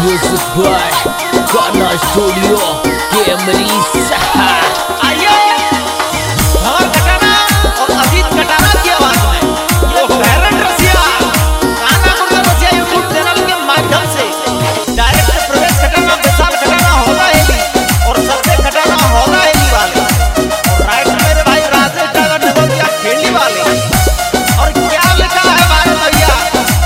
Music by Kana Studio Kemerisa। आइए धवल खटाना और अजीत खटाना की आवाज में ये बैरन रसिया गाना मुर्गा रसिया यूट्यूब चैनल के माध्यम से डायरेक्ट प्रवेश खटाना विशाल खटाना होगा है और सबसे खटाना होगा है वाले और राइट मेरे भाई राजेश डागर नवोदिया खेली वाले। और क्या लिखा है भाई भैया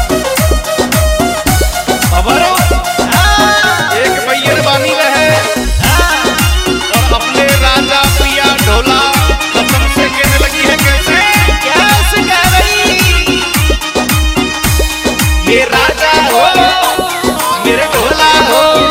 खबरों एक मैयर बानी रहे और अपने राजा प्रिया ढोला कसम से कहने लगी है कैसे कैसे कह रही ये राजा हो मेरे ढोला हो